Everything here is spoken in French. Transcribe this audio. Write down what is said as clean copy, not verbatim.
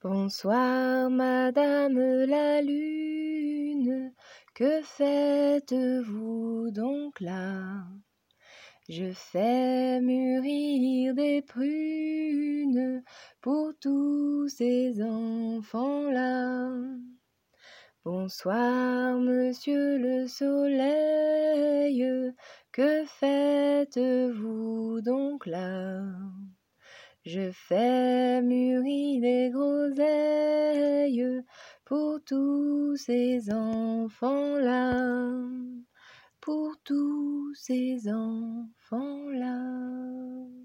Bonsoir, Madame la Lune, que faites-vous donc là? Je fais mûrir des prunes pour tous ces enfants-là. Bonsoir, Monsieur le Soleil, que faites-vous donc là? Je fais mûrir des groseilles pour tous ces enfants-là, pour tous ces enfants-là.